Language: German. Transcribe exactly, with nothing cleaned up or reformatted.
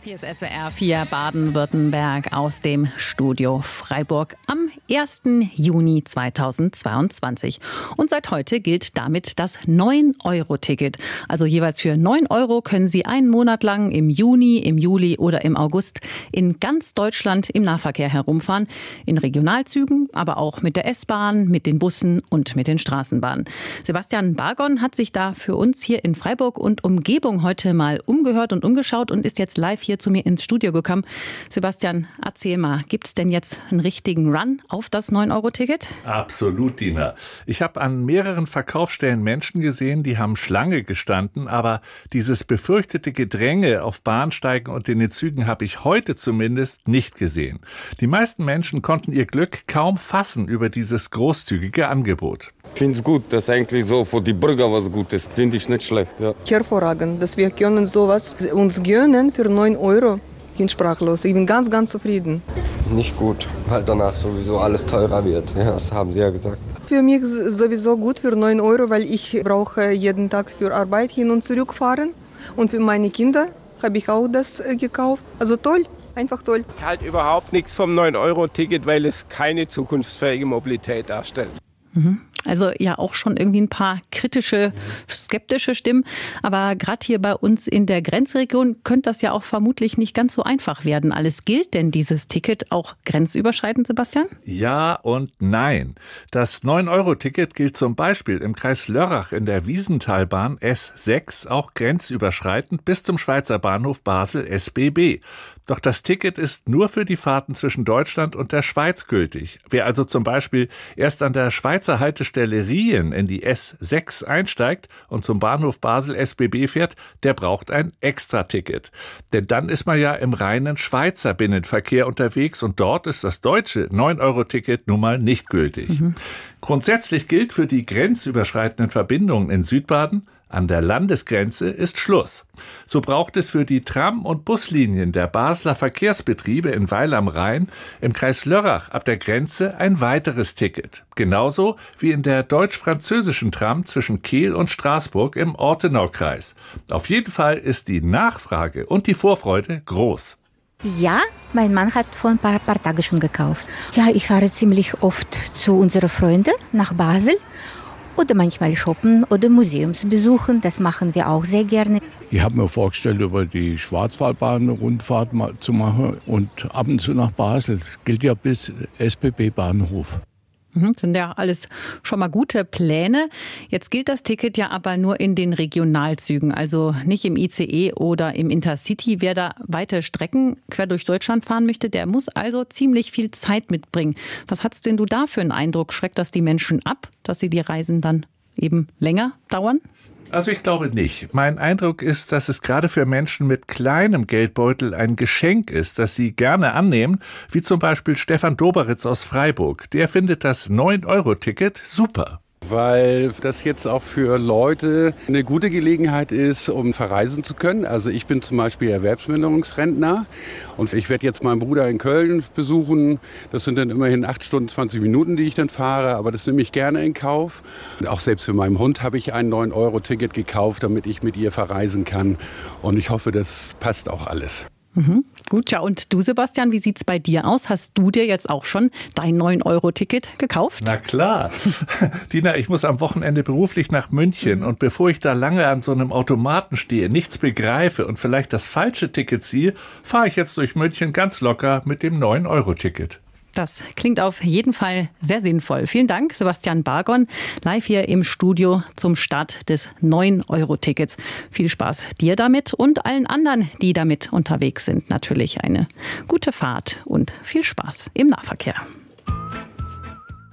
Hier ist S W R vier Baden-Württemberg aus dem Studio Freiburg am ersten Juni zweitausendzweiundzwanzig. Und seit heute gilt damit das neun Euro Ticket. Also jeweils für neun Euro können Sie einen Monat lang im Juni, im Juli oder im August in ganz Deutschland im Nahverkehr herumfahren. In Regionalzügen, aber auch mit der S-Bahn, mit den Bussen und mit den Straßenbahnen. Sebastian Bargon hat sich da für uns hier in Freiburg und Umgebung heute mal umgehört und umgeschaut und ist jetzt live hier zu mir ins Studio gekommen. Sebastian, erzähl mal, gibt es denn jetzt einen richtigen Run auf das neun Euro Ticket? Absolut, Dina. Ich habe an mehreren Verkaufsstellen Menschen gesehen, die haben Schlange gestanden, aber dieses befürchtete Gedränge auf Bahnsteigen und in den Zügen habe ich heute zumindest nicht gesehen. Die meisten Menschen konnten ihr Glück kaum fassen über dieses großzügige Angebot. Ich finde es gut, dass eigentlich so für die Bürger was Gutes, finde ich nicht schlecht. Ja. Hervorragend, dass wir können sowas uns gönnen für neun Euro. Ich bin sprachlos, ich bin ganz, ganz zufrieden. Nicht gut, weil danach sowieso alles teurer wird, ja, das haben Sie ja gesagt. Für mich sowieso gut für neun Euro, weil ich brauche jeden Tag für Arbeit hin und zurück fahren. Und für meine Kinder habe ich auch das gekauft. Also toll. Einfach toll. Ich halte überhaupt nichts vom neun Euro Ticket, weil es keine zukunftsfähige Mobilität darstellt. Also ja auch schon irgendwie ein paar kritische, skeptische Stimmen. Aber gerade hier bei uns in der Grenzregion könnte das ja auch vermutlich nicht ganz so einfach werden. Alles gilt denn dieses Ticket auch grenzüberschreitend, Sebastian? Ja und nein. Das neun Euro Ticket gilt zum Beispiel im Kreis Lörrach in der Wiesentalbahn S sechs auch grenzüberschreitend bis zum Schweizer Bahnhof Basel S B B. Doch das Ticket ist nur für die Fahrten zwischen Deutschland und der Schweiz gültig. Wer also zum Beispiel erst an der Schweizer Haltestelle Rien in die S sechs einsteigt und zum Bahnhof Basel S B B fährt, der braucht ein Extra-Ticket. Denn dann ist man ja im reinen Schweizer Binnenverkehr unterwegs und dort ist das deutsche neun Euro Ticket nun mal nicht gültig. Mhm. Grundsätzlich gilt für die grenzüberschreitenden Verbindungen in Südbaden: an der Landesgrenze ist Schluss. So braucht es für die Tram- und Buslinien der Basler Verkehrsbetriebe in Weil am Rhein im Kreis Lörrach ab der Grenze ein weiteres Ticket. Genauso wie in der deutsch-französischen Tram zwischen Kehl und Straßburg im Ortenaukreis. Auf jeden Fall ist die Nachfrage und die Vorfreude groß. Ja, mein Mann hat vor ein paar, paar Tagen schon gekauft. Ja, ich fahre ziemlich oft zu unseren Freunden nach Basel. Oder manchmal shoppen oder Museums besuchen. Das machen wir auch sehr gerne. Ich habe mir vorgestellt, über die Schwarzwaldbahn eine Rundfahrt zu machen und ab und zu nach Basel. Das gilt ja bis S B B Bahnhof. Das sind ja alles schon mal gute Pläne. Jetzt gilt das Ticket ja aber nur in den Regionalzügen, also nicht im I C E oder im Intercity. Wer da weite Strecken quer durch Deutschland fahren möchte, der muss also ziemlich viel Zeit mitbringen. Was hast denn du da für einen Eindruck? Schreckt das die Menschen ab, dass sie die Reisen dann eben länger dauern? Also ich glaube nicht. Mein Eindruck ist, dass es gerade für Menschen mit kleinem Geldbeutel ein Geschenk ist, das sie gerne annehmen, wie zum Beispiel Stefan Doberitz aus Freiburg. Der findet das neun Euro Ticket super. Weil das jetzt auch für Leute eine gute Gelegenheit ist, um verreisen zu können. Also ich bin zum Beispiel Erwerbsminderungsrentner und ich werde jetzt meinen Bruder in Köln besuchen. Das sind dann immerhin acht Stunden, zwanzig Minuten, die ich dann fahre, aber das nehme ich gerne in Kauf. Und auch selbst für meinen Hund habe ich ein neun Euro Ticket gekauft, damit ich mit ihr verreisen kann. Und ich hoffe, das passt auch alles. Mhm. Gut, ja, und du, Sebastian, wie sieht's bei dir aus? Hast du dir jetzt auch schon dein neun Euro Ticket gekauft? Na klar. Dina, ich muss am Wochenende beruflich nach München mhm. und bevor ich da lange an so einem Automaten stehe, nichts begreife und vielleicht das falsche Ticket ziehe, fahre ich jetzt durch München ganz locker mit dem neun Euro Ticket. Das klingt auf jeden Fall sehr sinnvoll. Vielen Dank, Sebastian Bargon, live hier im Studio zum Start des neun Euro Tickets. Viel Spaß dir damit und allen anderen, die damit unterwegs sind. Natürlich eine gute Fahrt und viel Spaß im Nahverkehr.